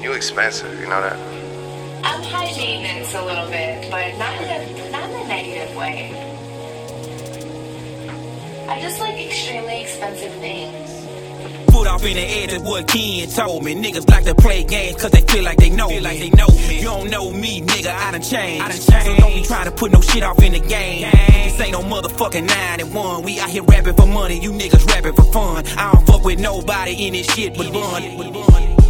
You expensive, you know that? I'm high maintenance a little bit, but not in a negative way. I just like extremely expensive things. Put off in the air, that's what Ken told me. Niggas like to play games cause they feel like they know me. You don't know me, nigga, I done changed. So don't be trying to put no shit off in the game. This ain't no motherfucking 9-1. We out here rapping for money, you niggas rapping for fun. I don't fuck with nobody in this shit but Bun.